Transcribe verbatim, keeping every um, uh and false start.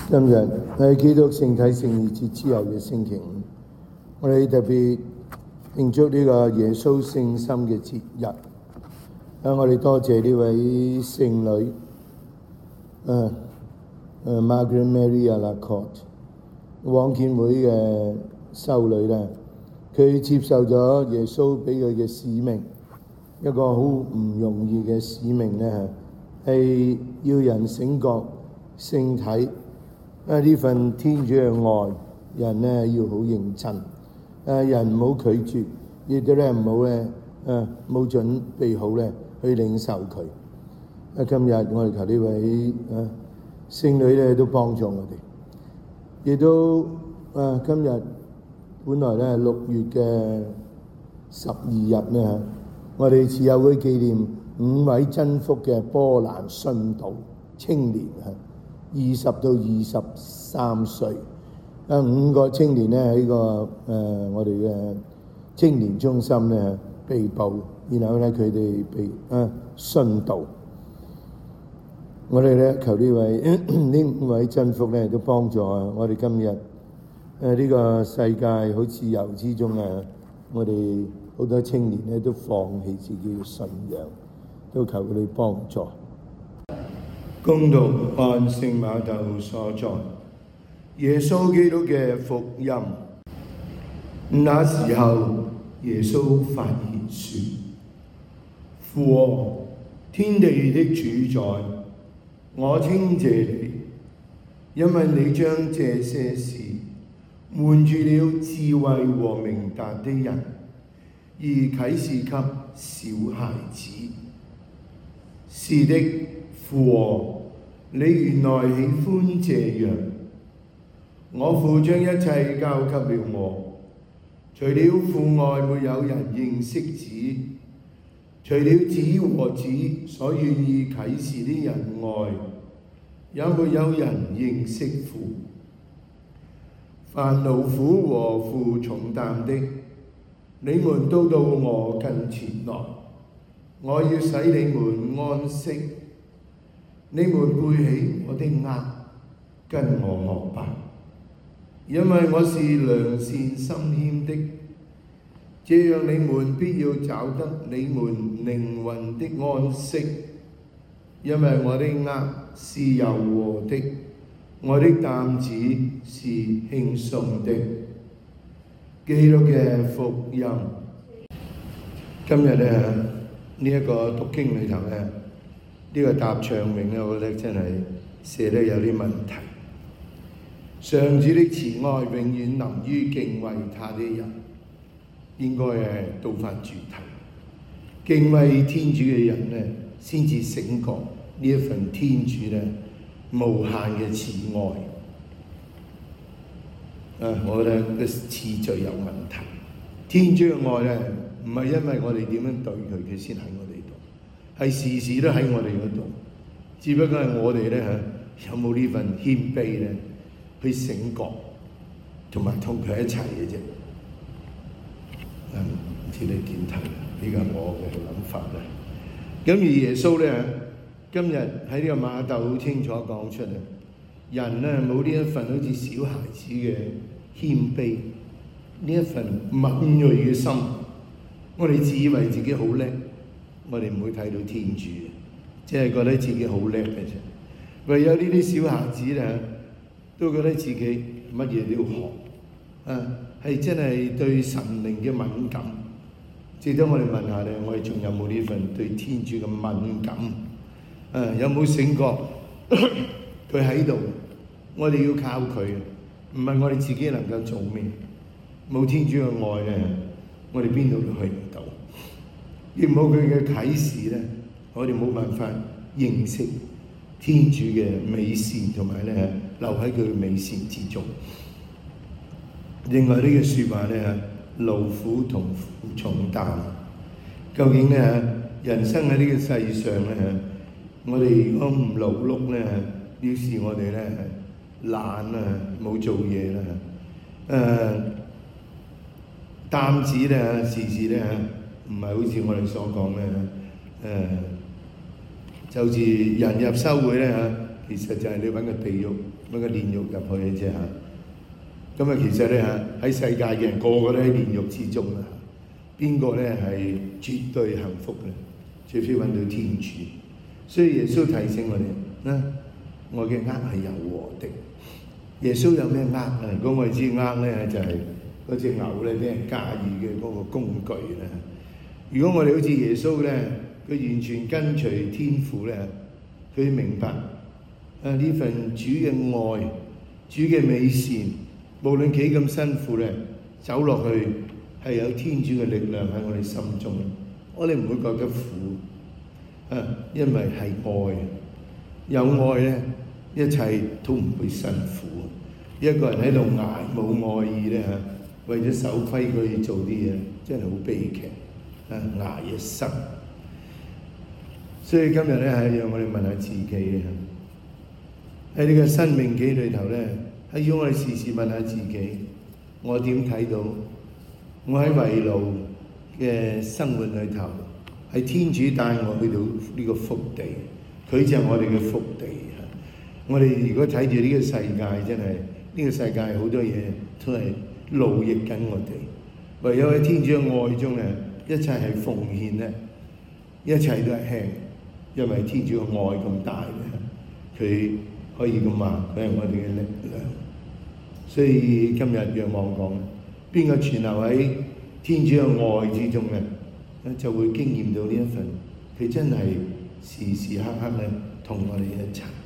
今日係基督聖體聖二節之後嘅星期五，我哋特別慶祝呢個耶穌聖心嘅節日。啊，我哋多謝呢位聖女，誒誒 Margaret Mary Alacoque 往建會嘅修女咧，佢接受咗耶穌俾佢嘅使命，一個好唔容易嘅使命咧，係要人醒覺聖體。啊！呢份天主嘅愛，人咧要好認真，啊人唔好拒絕，亦都咧唔好咧，啊冇準備好咧去領受佢。啊！今日我哋求呢位啊聖女咧都幫助我哋，亦都啊今日本來咧六月嘅十二日咧，我哋慈幼會紀念五位真福嘅波蘭殉道青年啊！二十到二十三歲，啊五個青年咧喺個誒、呃、我哋嘅青年中心咧被捕，然後咧佢哋被啊殉道。我哋咧求呢位呢五位真福咧都幫助啊！我哋今日誒呢、呃這個世界好自由之中啊，我哋好多青年咧都放棄自己嘅信仰，都求佢哋幫助。恭讀按聖馬竇所載，耶穌基督嘅福音。那時候，耶穌發言說：父啊，天地的主宰，我稱謝你，因為你將這些事瞞住了智慧和明達的人，而啟示給小孩子。是的，父啊，你原來喜歡這樣。我父將一切交給了我，除了父外，沒有人認識子；除了子和子所願意啟示的人外，也沒有人認識父。凡勞苦和負重擔的，你們都到我跟前來，我要使你們安息。你們背起我的軛，跟我學吧，因為我是良善心謙的，這樣你們必要找得你們靈魂的安息。因為我的軛是柔和的，我的擔子是輕鬆的。基督嘅福音。今日咧呢一、這個讀經裏頭咧。呢個答唱詠咧，我覺得真係寫得有啲問題。上主的慈愛永遠臨於敬畏他的人，應該係倒翻轉頭。敬畏天主嘅人咧，先至醒覺呢一份天主咧無限嘅慈愛。啊，我覺得個次序有問題。天主嘅愛咧，唔係因為我哋點樣對佢，佢先喺我哋度。係時時都喺我哋嗰度，只不過係我哋咧嚇有冇呢份謙卑咧，去醒覺同埋同佢一齊嘅啫。嗯，唔知你點睇？呢個係我嘅諗法啦。咁而耶穌咧，今日喺呢個馬竇好清楚講出嚟，人咧冇呢一份好似小孩子嘅謙卑，呢一份敏鋭嘅心，我哋自以為自己好叻。我哋唔會睇到天主，即係覺得自己好叻嘅啫。唯有呢啲小孩子咧，都覺得自己乜嘢都要學，啊，係真係對神靈嘅敏感。值得我哋問下咧，我哋仲有冇呢份對天主嘅敏感？啊，有冇醒覺佢喺度？我哋要靠佢，唔係我哋自己能夠做咩。冇天主嘅愛咧，我哋邊度都去唔到。亦冇佢嘅啟示咧，我哋冇辦法認識天主嘅美善，同埋咧留喺佢嘅美善之中。另外呢句説話咧，勞苦同負重擔，究竟咧人生喺呢個世上咧，我哋如果唔勞碌咧，表示我哋咧懶啊，冇做嘢啦。誒擔子咧，時時咧。唔係好似我哋所講咧，誒、呃，就似人入修會咧嚇，其實就係你揾個地獄咁個煉獄入去嘅啫嚇。咁啊，其實咧嚇喺世界嘅人個個都喺煉獄之中啦。邊個咧係絕對幸福咧？除非揾到天主。所以耶穌提醒我哋咧，我嘅軛係柔和的。耶穌有咩軛啊？如果我哋知軛咧，就係嗰隻牛咧俾人駕馭嘅嗰個工具咧。如果我哋好似耶穌咧，佢完全跟隨天父咧，佢明白啊呢份主嘅愛、主嘅美善，無論幾咁辛苦咧，走落去係有天主嘅力量喺我哋心中，我哋唔會覺得苦啊，因為係愛，有愛咧，一切都唔會辛苦。一個人喺度捱冇愛意咧嚇，為咗守規矩做啲嘢，真係好悲劇啊！捱一生。所以今日咧係讓我哋問下自己喺呢個生命紀裏頭咧，係要我哋時時問下自己：我點睇到我喺圍路嘅生活裏頭，係天主帶我去到呢個福地，佢就係我哋嘅福地。我哋如果睇住呢個世界，真係呢個世界好多嘢都係奴役緊我哋。唯有喺天主嘅愛中咧，一切係奉獻咧，一切都係輕，因為天主嘅愛咁大咧，佢可以咁話，佢係我哋嘅力量。所以今日若望講，邊個存留喺天主嘅愛之中咧，就會經驗到呢一份，佢真係時時刻刻咧同我哋一齊。